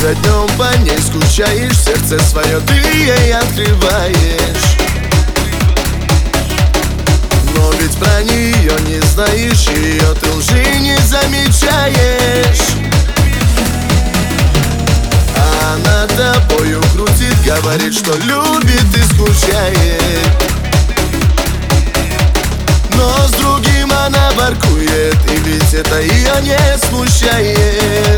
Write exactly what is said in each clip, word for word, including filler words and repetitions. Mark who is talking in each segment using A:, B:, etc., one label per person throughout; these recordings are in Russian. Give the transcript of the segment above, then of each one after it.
A: за днем по ней скучаешь, сердце свое ты ей открываешь. Но ведь про нее не знаешь, ее ты лжи не замечаешь. А она тобою крутит, говорит, что любит и скучает. Но с другим она воркует, и ведь это ее не смущает.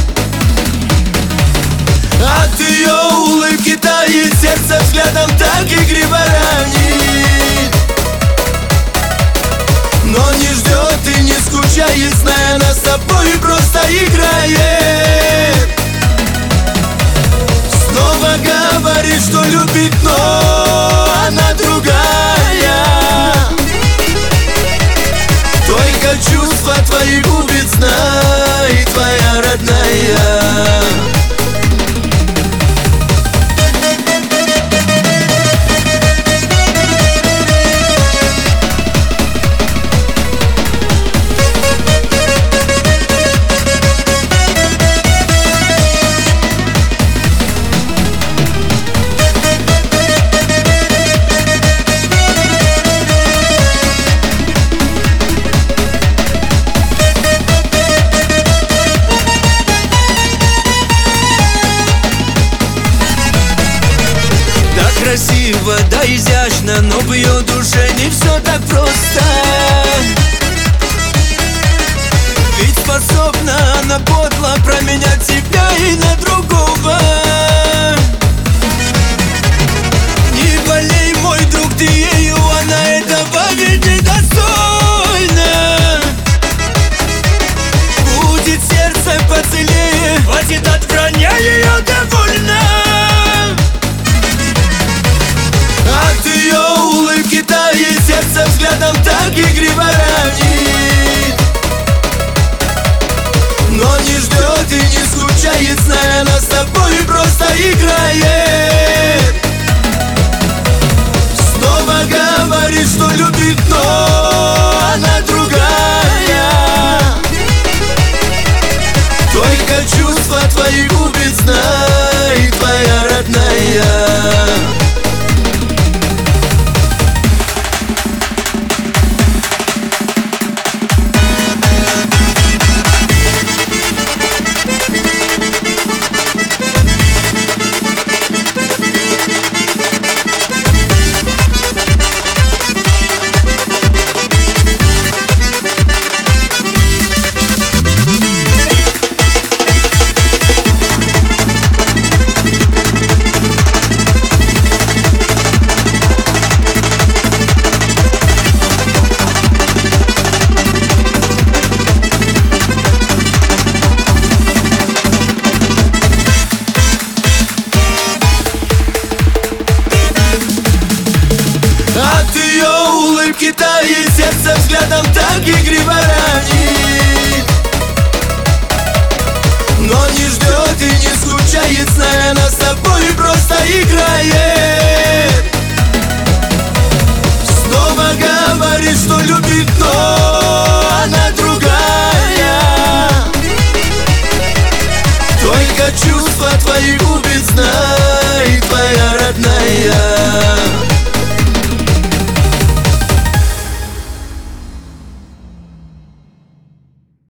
A: От ее улыбки тает сердце, взглядом так игриво ранит. Но не ждет и не скучает, зная, она с тобой просто играет. Снова говорит, что любит, но она другая. Только чувства твои губит, знай, твоя родная.
B: Красиво, да изящно, но в ее душе не все так просто. Ведь способна она подло променять себя и на другого. Не болей, мой друг, ты ею, она этого ведь недостойна. Будет сердце поцелее, хватит от вранья, ее довольно. От ее улыбки тает сердце, взглядом так игриво ранит. Но не ждет и не скучает, зная, она с тобой просто играет. Снова говорит, что любит, но она другая. Только чувства твои губит, знай, твоя родная. От ее улыбки тает сердце, взглядом так игриво ранит. Но не ждет и не скучает, зная, она с тобой просто играет.